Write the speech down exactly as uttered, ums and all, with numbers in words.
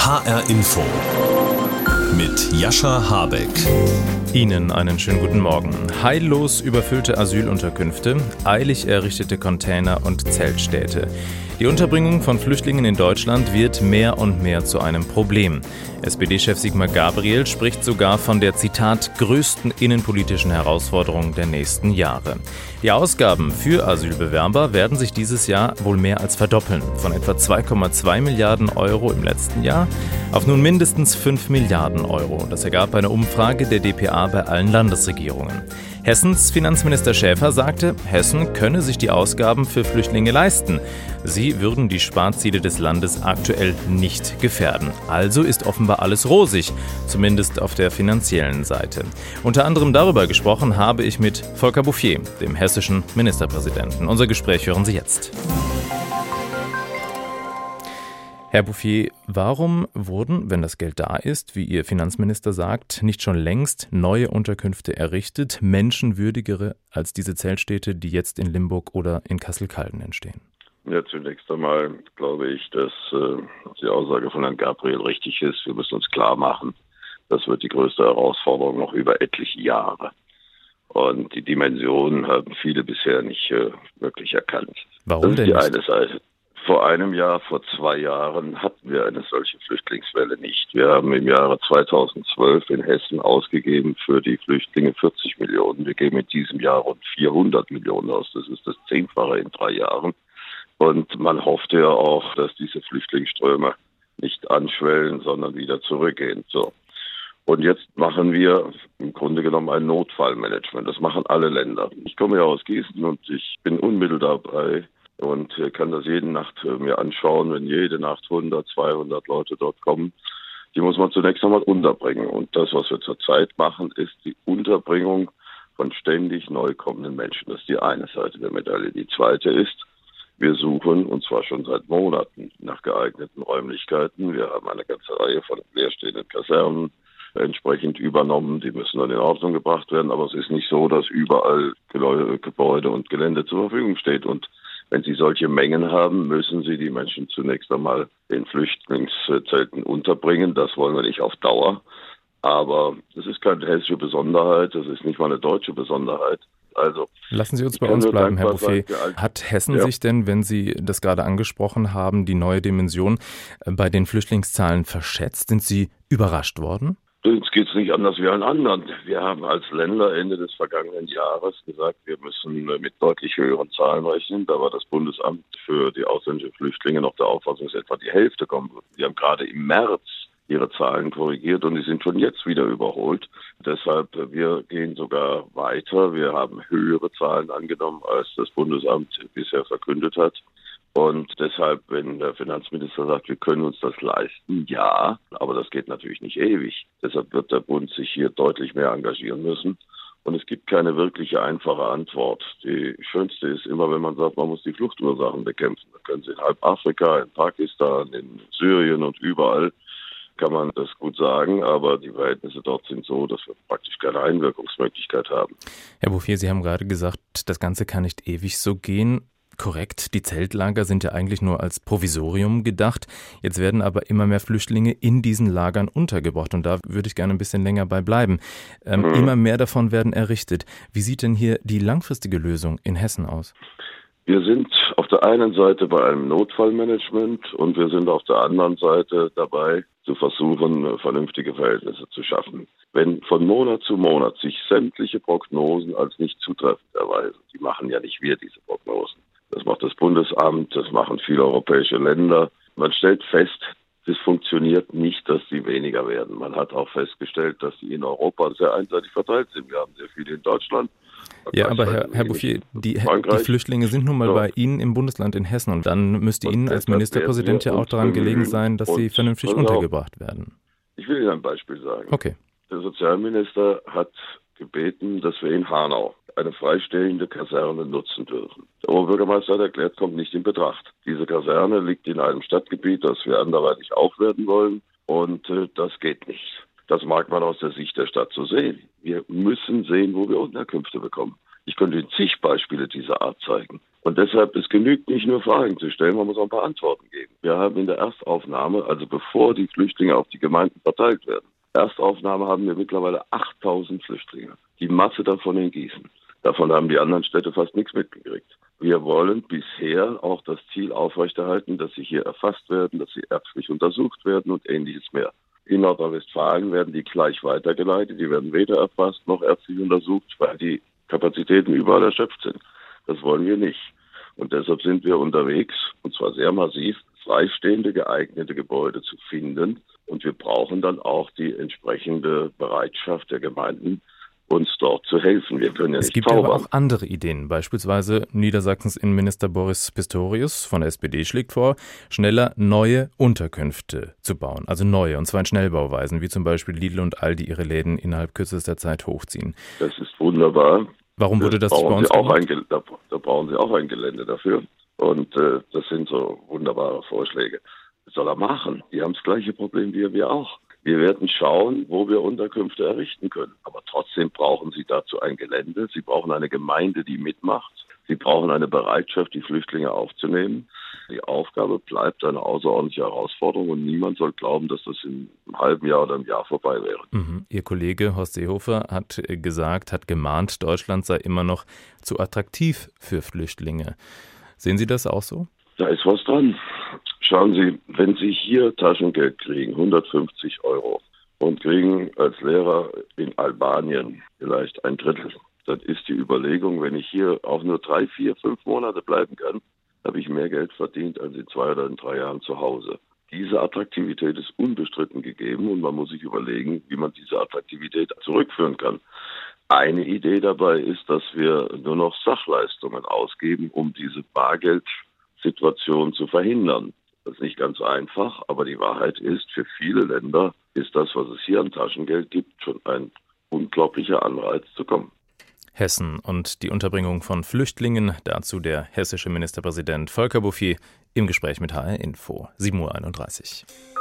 H R Info mit Jascha Habeck. Ihnen einen schönen guten Morgen. Heillos überfüllte Asylunterkünfte, eilig errichtete Container und Zeltstädte. Die Unterbringung von Flüchtlingen in Deutschland wird mehr und mehr zu einem Problem. S P D-Chef Sigmar Gabriel spricht sogar von der, Zitat, größten innenpolitischen Herausforderung der nächsten Jahre. Die Ausgaben für Asylbewerber werden sich dieses Jahr wohl mehr als verdoppeln. Von etwa zwei Komma zwei Milliarden Euro im letzten Jahr auf nun mindestens fünf Milliarden Euro. Das ergab eine Umfrage der d p a bei allen Landesregierungen. Hessens Finanzminister Schäfer sagte, Hessen könne sich die Ausgaben für Flüchtlinge leisten. Sie würden die Sparziele des Landes aktuell nicht gefährden. Also ist offenbar alles rosig, zumindest auf der finanziellen Seite. Unter anderem darüber gesprochen habe ich mit Volker Bouffier, dem hessischen Ministerpräsidenten. Unser Gespräch hören Sie jetzt. Herr Bouffier, warum wurden, wenn das Geld da ist, wie Ihr Finanzminister sagt, nicht schon längst neue Unterkünfte errichtet, menschenwürdigere als diese Zeltstädte, die jetzt in Limburg oder in Kassel-Calden entstehen? Ja, zunächst einmal glaube ich, dass äh, die Aussage von Herrn Gabriel richtig ist. Wir müssen uns klar machen, das wird die größte Herausforderung noch über etliche Jahre. Und die Dimensionen haben viele bisher nicht äh, wirklich erkannt. Warum das ist denn die nicht? eine Seite. Vor einem Jahr, vor zwei Jahren hatten wir eine solche Flüchtlingswelle nicht. Wir haben im Jahre zweitausendzwölf in Hessen ausgegeben für die Flüchtlinge vierzig Millionen. Wir geben in diesem Jahr rund vierhundert Millionen aus. Das ist das Zehnfache in drei Jahren. Und man hoffte ja auch, dass diese Flüchtlingsströme nicht anschwellen, sondern wieder zurückgehen. So. Und jetzt machen wir im Grunde genommen ein Notfallmanagement. Das machen alle Länder. Ich komme ja aus Gießen und ich bin unmittelbar dabei und kann das jede Nacht mir anschauen, wenn jede Nacht hundert, zweihundert Leute dort kommen. Die muss man zunächst einmal unterbringen. Und das, was wir zurzeit machen, ist die Unterbringung von ständig neu kommenden Menschen. Das ist die eine Seite der Medaille. Die zweite ist, wir suchen, und zwar schon seit Monaten, nach geeigneten Räumlichkeiten. Wir haben eine ganze Reihe von leerstehenden Kasernen entsprechend übernommen. Die müssen dann in Ordnung gebracht werden. Aber es ist nicht so, dass überall Gebäude und Gelände zur Verfügung steht. Und wenn Sie solche Mengen haben, müssen Sie die Menschen zunächst einmal in Flüchtlingszelten unterbringen. Das wollen wir nicht auf Dauer. Aber das ist keine hessische Besonderheit. Das ist nicht mal eine deutsche Besonderheit. Also, lassen Sie uns bei uns bleiben, Herr Bouffier. Sagen, Hat Hessen ja. sich denn, wenn Sie das gerade angesprochen haben, die neue Dimension bei den Flüchtlingszahlen verschätzt? Sind Sie überrascht worden? Uns geht es nicht anders wie allen anderen. Wir haben als Länder Ende des vergangenen Jahres gesagt, wir müssen mit deutlich höheren Zahlen rechnen. Da war das Bundesamt für die ausländischen Flüchtlinge noch der Auffassung, dass etwa die Hälfte kommen wird. Die haben gerade im März ihre Zahlen korrigiert und die sind schon jetzt wieder überholt. Deshalb, wir gehen sogar weiter. Wir haben höhere Zahlen angenommen, als das Bundesamt bisher verkündet hat. Und deshalb, wenn der Finanzminister sagt, wir können uns das leisten, ja, aber das geht natürlich nicht ewig. Deshalb wird der Bund sich hier deutlich mehr engagieren müssen. Und es gibt keine wirkliche einfache Antwort. Die schönste ist immer, wenn man sagt, man muss die Fluchtursachen bekämpfen. Da können Sie in halb Afrika, in Pakistan, in Syrien und überall kann man das gut sagen, aber die Verhältnisse dort sind so, dass wir praktisch keine Einwirkungsmöglichkeit haben. Herr Bouffier, Sie haben gerade gesagt, das Ganze kann nicht ewig so gehen. Korrekt, die Zeltlager sind ja eigentlich nur als Provisorium gedacht. Jetzt werden aber immer mehr Flüchtlinge in diesen Lagern untergebracht und da würde ich gerne ein bisschen länger bei bleiben. Ähm, mhm. Immer mehr davon werden errichtet. Wie sieht denn hier die langfristige Lösung in Hessen aus? Wir sind auf der einen Seite bei einem Notfallmanagement und wir sind auf der anderen Seite dabei, zu versuchen, vernünftige Verhältnisse zu schaffen. Wenn von Monat zu Monat sich sämtliche Prognosen als nicht zutreffend erweisen, die machen ja nicht wir diese Prognosen. Das macht das Bundesamt, das machen viele europäische Länder. Man stellt fest, es funktioniert nicht, dass sie weniger werden. Man hat auch festgestellt, dass sie in Europa sehr einseitig verteilt sind. Wir haben sehr viele in Deutschland. Ja, aber Herr, Herr Bouffier, die, die Flüchtlinge sind nun mal so. bei Ihnen im Bundesland in Hessen und dann müsste und Ihnen als Ministerpräsident ja auch daran gelegen sein, dass sie vernünftig untergebracht werden. Ich will Ihnen ein Beispiel sagen. Okay. Der Sozialminister hat gebeten, dass wir in Hanau eine freistehende Kaserne nutzen dürfen. Der Oberbürgermeister hat erklärt, kommt nicht in Betracht. Diese Kaserne liegt in einem Stadtgebiet, das wir anderweitig aufwerten wollen und äh, das geht nicht. Das mag man aus der Sicht der Stadt so sehen. Wir müssen sehen, wo wir Unterkünfte bekommen. Ich könnte Ihnen zig Beispiele dieser Art zeigen. Und deshalb, es genügt nicht nur Fragen zu stellen, man muss auch ein paar Antworten geben. Wir haben in der Erstaufnahme, also bevor die Flüchtlinge auf die Gemeinden verteilt werden, Erstaufnahme haben wir mittlerweile achttausend Flüchtlinge. Die Masse davon in Gießen. Davon haben die anderen Städte fast nichts mitgekriegt. Wir wollen bisher auch das Ziel aufrechterhalten, dass sie hier erfasst werden, dass sie ärztlich untersucht werden und ähnliches mehr. In Nordrhein-Westfalen werden die gleich weitergeleitet. Die werden weder erfasst noch ärztlich untersucht, weil die Kapazitäten überall erschöpft sind. Das wollen wir nicht. Und deshalb sind wir unterwegs, und zwar sehr massiv, freistehende, geeignete Gebäude zu finden. Und wir brauchen dann auch die entsprechende Bereitschaft der Gemeinden, uns dort zu helfen. Wir können ja es nicht gibt zaubern. aber auch andere Ideen. Beispielsweise Niedersachsens Innenminister Boris Pistorius von der S P D schlägt vor, schneller neue Unterkünfte zu bauen. Also neue, und zwar in Schnellbauweisen, wie zum Beispiel Lidl und Aldi ihre Läden innerhalb kürzester Zeit hochziehen. Das ist wunderbar. Warum wurde das, das bei uns Sie auch gemacht? ein, da, da brauchen Sie auch ein Gelände dafür. Und äh, das sind so wunderbare Vorschläge. Was soll er machen? Die haben das gleiche Problem wie wir auch. Wir werden schauen, wo wir Unterkünfte errichten können. Aber trotzdem brauchen Sie dazu ein Gelände. Sie brauchen eine Gemeinde, die mitmacht. Sie brauchen eine Bereitschaft, die Flüchtlinge aufzunehmen. Die Aufgabe bleibt eine außerordentliche Herausforderung und niemand soll glauben, dass das in einem halben Jahr oder einem Jahr vorbei wäre. Mhm. Ihr Kollege Horst Seehofer hat gesagt, hat gemahnt, Deutschland sei immer noch zu attraktiv für Flüchtlinge. Sehen Sie das auch so? Da ist was dran. Schauen Sie, wenn Sie hier Taschengeld kriegen, hundertfünfzig Euro, und kriegen als Lehrer in Albanien vielleicht ein Drittel, dann ist die Überlegung, wenn ich hier auch nur drei, vier, fünf Monate bleiben kann, habe ich mehr Geld verdient als in zwei oder in drei Jahren zu Hause. Diese Attraktivität ist unbestritten gegeben und man muss sich überlegen, wie man diese Attraktivität zurückführen kann. Eine Idee dabei ist, dass wir nur noch Sachleistungen ausgeben, um diese Bargeldsituation zu verhindern. Das ist nicht ganz einfach, aber die Wahrheit ist, für viele Länder ist das, was es hier an Taschengeld gibt, schon ein unglaublicher Anreiz zu kommen. Hessen und die Unterbringung von Flüchtlingen, dazu der hessische Ministerpräsident Volker Bouffier im Gespräch mit H R Info, sieben Uhr einunddreißig.